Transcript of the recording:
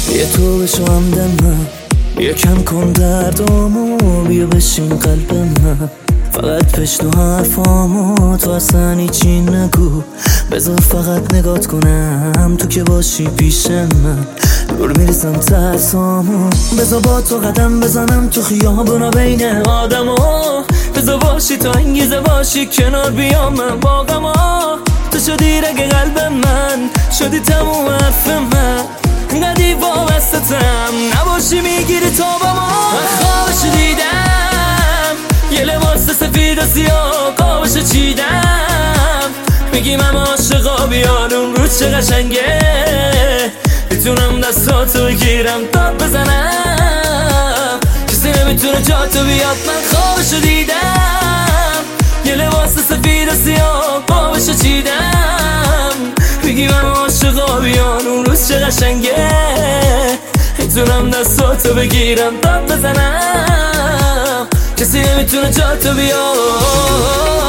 بیا تو بشو همدم من، بیا کم کن دردامو، بیا بشین قلب من، فقط پشت و حرفامو تو اصلا هیچی نگو، بذار فقط نگات کنم تو که باشی پیش من، دور میریزم ترسامو، بذار با تو قدم بزنم تو خیابونا بین آدما، بذار باشی تا انگیزه باشی کنار بیام من با غما، تو شدی رگ قلب من، شدی تموم حرف من، ندی وابستتم نباشی میگیری تا با ما. من خوابشو دیدم یه لباس سفید و سیاه قابشو چیدم، میگی من عاشقا بیارون رو چه قشنگه، میتونم دستاتو بگیرم داد بزنم، کسی نمیتونه جاتو بیاد. من خوابشو دیدم یه لباس سفید و سیاه قابشو چیدم، میگی من عاشقا بیارون روز چه قشنگه، میتونم دستاتو بگیرم داد بزنم، کسی نمیتونه جاتو بیاد.